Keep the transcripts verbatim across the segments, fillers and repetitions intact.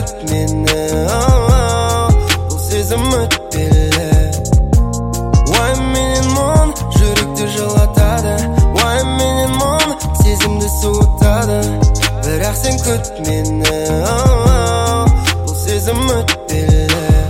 күт мені, бұл сезім өтпелі. Уайым менен мұң жүректі жылатады, уайым менен мұң сезімді суытады. Бірақ сен күт мені, бұл сезім өтпелі.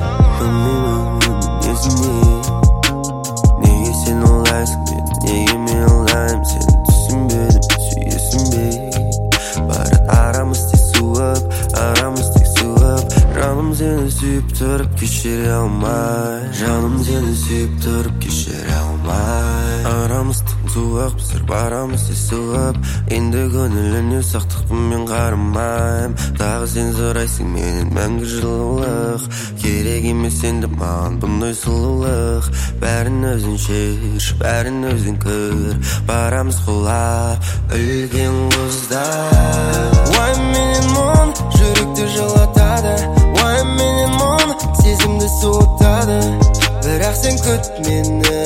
Білмеймін есімде, неге сен олайсың мені, неге мен олаймын сені түсінбедім, сүйесің бе. Барат арамыз тек суып, арамыз тек суып. Жаным сені сүйіп тұрып кешіре алмай, жаным сені сүйіп тұрып кешіре алмай. Арамыз тым суық, біздер барамыз тек суып. Енді көңіліне сақтықпын мен қарамайм. Тағы сен сұрайсың менен мәңгі жылулық. Керек емес енді маған бұндай сұлулық. Бәрін өзің шеш, бәрін өзің көр. Барамыз құлап, үлкен құздар. Уайым менен мұң жүректі жылатады, уайым менен мұң сезімді суытады. Бірақ сен күт мені,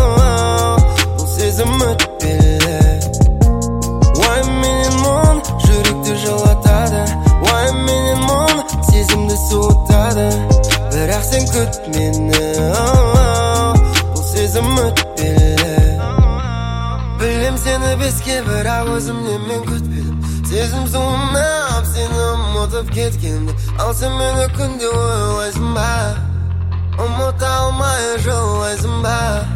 бұл сезім өтпелі. Уайым менен мұң жүректі жылатады, уайым менен мұң сезімді суытады. Бірақ сен күт мені, бұл сезім өтпелі. Білем сені беске, бірақ өзімнен мен күтпедім. Сезім суынап сені ұмытып кеткенде, ал сен мені күнде ойлайсың ба, ұмыта алмай жылайсың ба.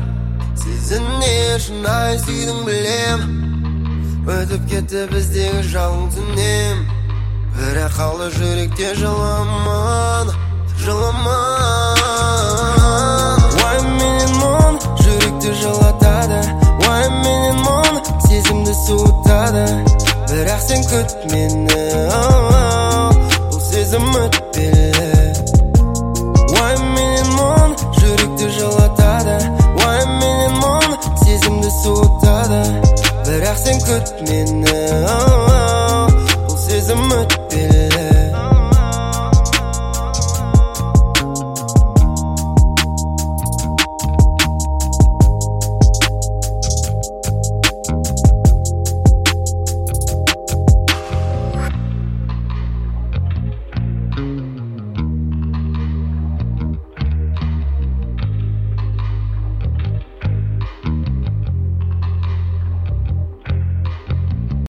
Сезіне шынай сүйдің білем, өтіп кетті біздегі жалын түнем. Бірақ қалды жүректе жылымын, жылымын. Уайым менен мұң жүректі жылатады, уайым менен мұң сезімді суытады. Бірақ сен күт мені, бұл сезім өтпелі. Уайым менен мұң жүректі жылатады, уайым менен мұң сезімді суытады. Бірақ сен күт мені, бұл сезім өтпелі.